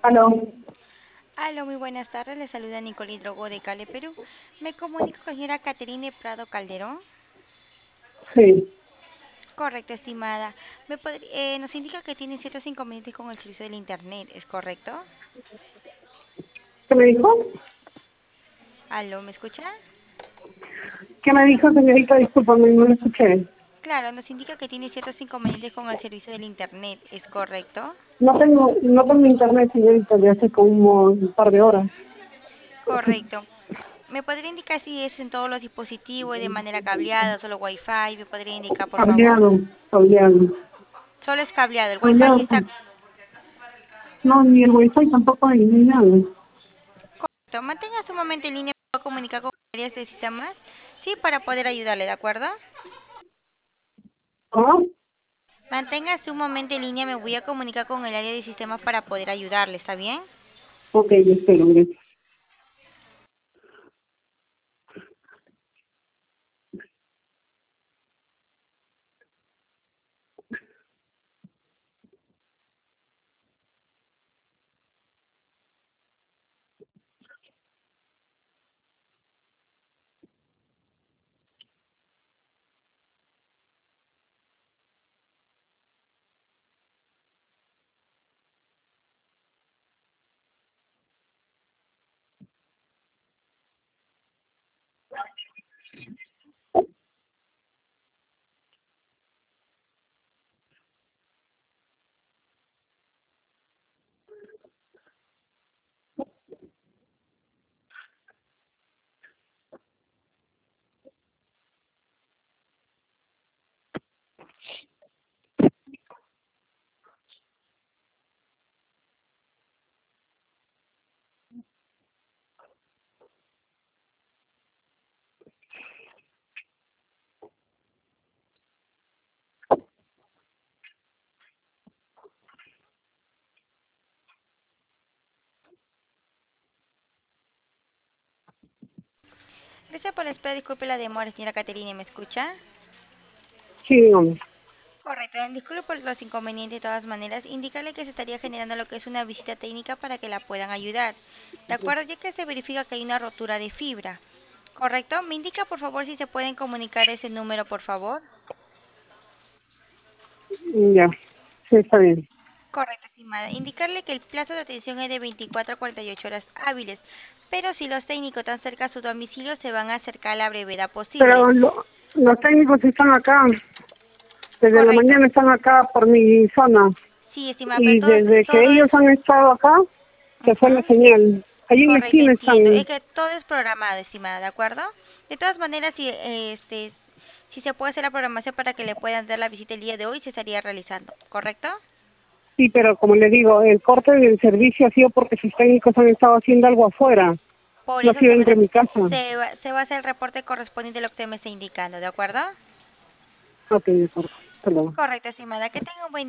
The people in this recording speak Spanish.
Aló, Aló, muy buenas tardes. Le saluda Nicole Hidrogo de Cali, Perú. Me comunico con la señora Caterine Prado Calderón. sí. Correcto, estimada. Nos indica que tiene ciertos inconvenientes con el servicio del Internet, ¿es correcto? ¿Qué me dijo? Aló, ¿me escucha? ¿Qué me dijo, señorita? Discúlpame, no lo escuché. Claro, nos indica que tiene ciertos inconvenientes con el servicio del Internet, ¿es correcto? No tengo internet, señorita, de hace como un par de horas. Correcto. ¿Me podría indicar si es en todos los dispositivos, de manera cableada, solo Wi-Fi? ¿Me podría indicar, por favor? Cableado, cableado. Solo es cableado. ¿El Wi-Fi sí Cableado, está no, ni el wifi tampoco hay, ni nada. correcto? Manténgase un momento en línea para comunicar con áreas de sistemas, sí, para poder ayudarle, ¿de acuerdo? ¿Cómo? Manténgase un momento en línea, me voy a comunicar con el área de sistemas para poder ayudarle, ¿está bien? Ok, espero, gracias. Gracias por la espera, disculpe la demora, señora Caterina, ¿me escucha? Sí, dígame. Correcto, disculpe por los inconvenientes de todas maneras, indicarle que se estaría generando lo que es una visita técnica para que la puedan ayudar. De acuerdo, ya que se verifica que hay una rotura de fibra. Correcto, me indica por favor si se pueden comunicar ese número, por favor. Ya, sí, está bien. Correcto, estimada. Indicarle que el plazo de atención es de 24 a 48 horas hábiles, pero si los técnicos están cerca a su domicilio, se van a acercar a la brevedad posible. Pero los técnicos están acá, desde la Correcto. mañana están acá por mi zona. Sí, estimada, pero Y desde que todo ellos es... han estado acá, se fue la Ujú. señal. Allí en la Correcto, esquina entiendo. Es están. que todo es programado, estimada, ¿de acuerdo? De todas maneras, si se puede hacer la programación para que le puedan dar la visita el día de hoy, se estaría realizando, ¿correcto? Sí, pero como le digo, el corte del servicio ha sido porque sus técnicos han estado haciendo algo afuera, Por no ha eso sido dentro de mi casa. se va a hacer el reporte correspondiente a lo que usted me está indicando, ¿de acuerdo? Ok, de acuerdo. Hasta luego. Correcto, estimada. Que tenga un buen